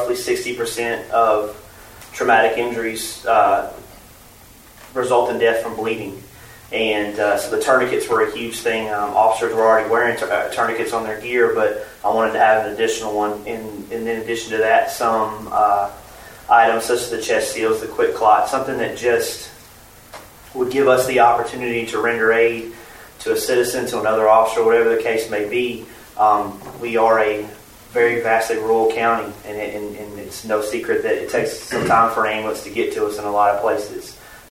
roughly 60% of traumatic injuries result in death from bleeding. And so the tourniquets were a huge thing. Officers were already wearing tourniquets on their gear, but I wanted to have an additional one. And in addition to that, some items such as the chest seals, the quick clot, something that just would give us the opportunity to render aid to a citizen, to another officer, whatever the case may be. We are a very vastly rural county, and it's no secret that it takes some time for an ambulance to get to us in a lot of places.